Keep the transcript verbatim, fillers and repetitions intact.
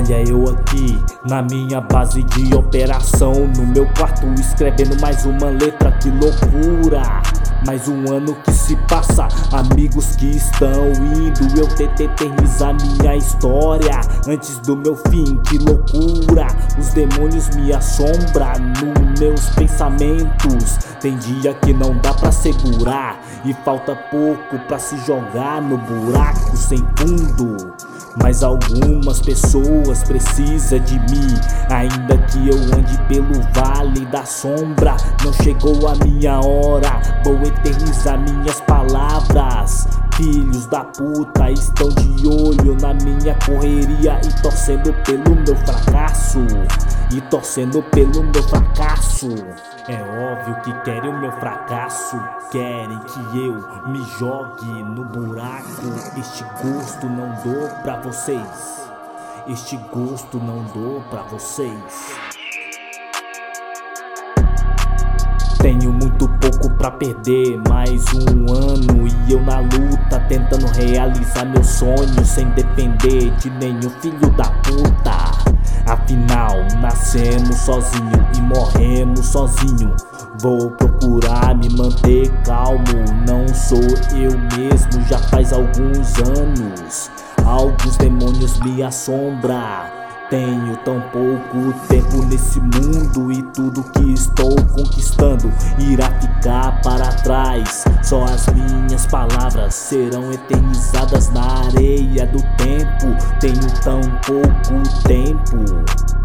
Olha eu aqui, na minha base de operação, no meu quarto escrevendo mais uma letra, que loucura. Mais um ano que se passa, amigos que estão indo, eu tento eternizar minha história antes do meu fim, que loucura. Os demônios me assombram nos meus pensamentos. Tem dia que não dá pra segurar e falta pouco pra se jogar no buraco sem fundo. Mas algumas pessoas precisam de mim, ainda que eu ande pelo vale da sombra. Não chegou a minha hora, vou eternizar minhas palavras. Filhos da puta estão de olho na minha correria e torcendo pelo meu fracasso, e torcendo pelo meu fracasso. É óbvio que querem o meu fracasso, querem que eu me jogue no buraco. Este gosto não dou pra vocês, este gosto não dou pra vocês. Tenho muito pouco pra perder, mais um ano e eu na luta, tentando realizar meus sonhos sem depender de nenhum filho da puta. Afinal, nascemos sozinho e morremos sozinho. Vou procurar me manter calmo, não sou eu mesmo já faz alguns anos. Alguns demônios me assombram. Tenho tão pouco tempo nesse mundo e tudo que estou conquistando irá ficar para trás. Só as minhas palavras serão eternizadas na areia do tempo. Tenho tão pouco tempo.